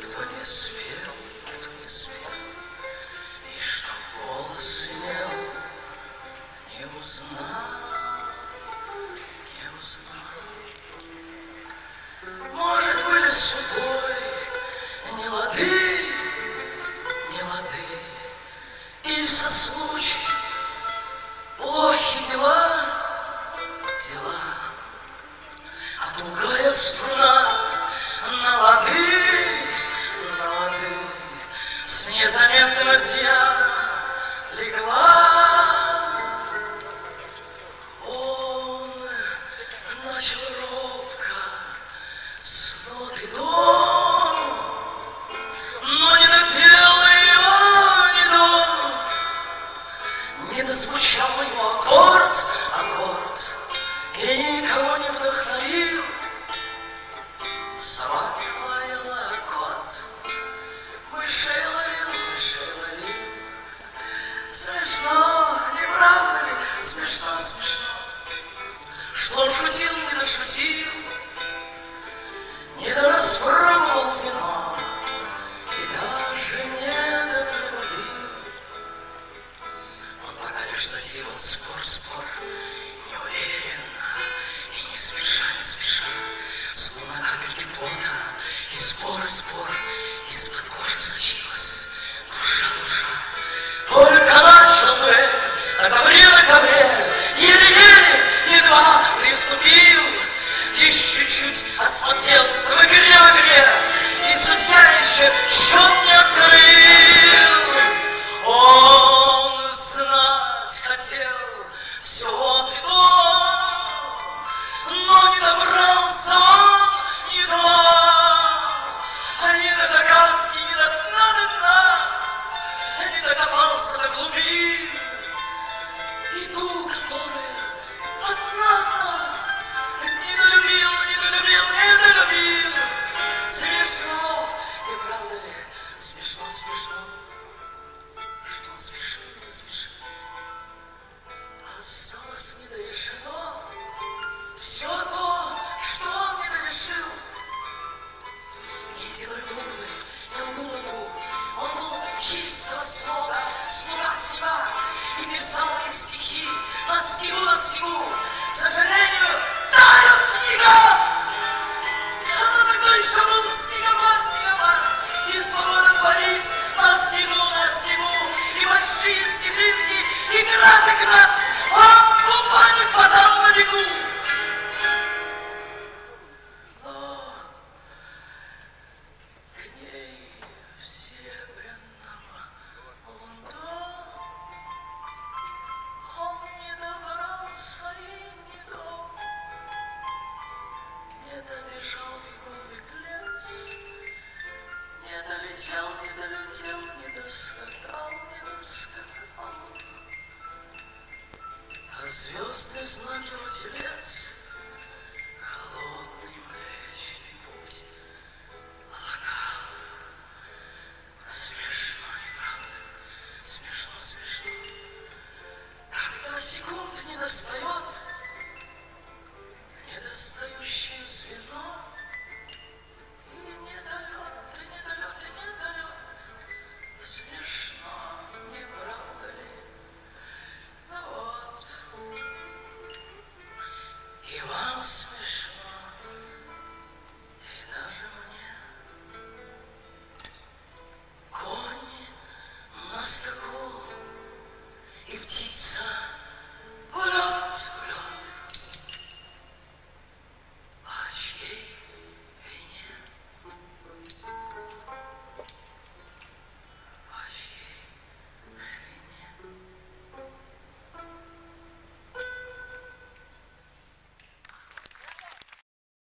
Кто не спел, кто не спел, и что голос имел, не узнал, не узнал. Может, были с судьбой не лады, не лады, или со случай плохи дела, дела, а тугая струна на лады, с незаметным изъяном легла. Он начал робко с ноты до, но не допел ее ни до, не дозвучал его аккорд, и никого не вдохновил. Собака лаяла, кот мышей ловил. Смешно, не правда ли? Смешно, смешно, что он шутил, не дошутил, не дораспробовал вино и даже не дотрубил. Он пока лишь затеял спор, неуверенно и не спеша, словно капельки пота, и спор, из-под кожи сочилась душа. Только начал дуэль на ковре, еле-еле, едва приступил, лишь чуть-чуть осмотрелся в игре, и судья еще счет не открыл. Он знать хотел все вот и то, но не добрался он ни до догадки, ни до дна, не докопался до глубин, и ту, которая одна, недолюбил. Смешно, не правда ли? Смешно, что он спешил, не спешил. Осталось недорешено все то, что он не дорешил. Ни единой буквы, ни лгу. Он был чистого слога, слуга, и писал мне стихи на снегу. К сожалению, тают снега. Но такой еще был снегопад, и свободно творить на снегу, и большие снежинки, и град, он купальник хватал на бегу. Не доскакал. А звезды знаки его телец, холодный млечный путь полагал. Смешно, не правда? Смешно. Когда секунд не достает, недостающее звено, и недолет. Смешно, не правда ли? Ну вот, и вам смешно.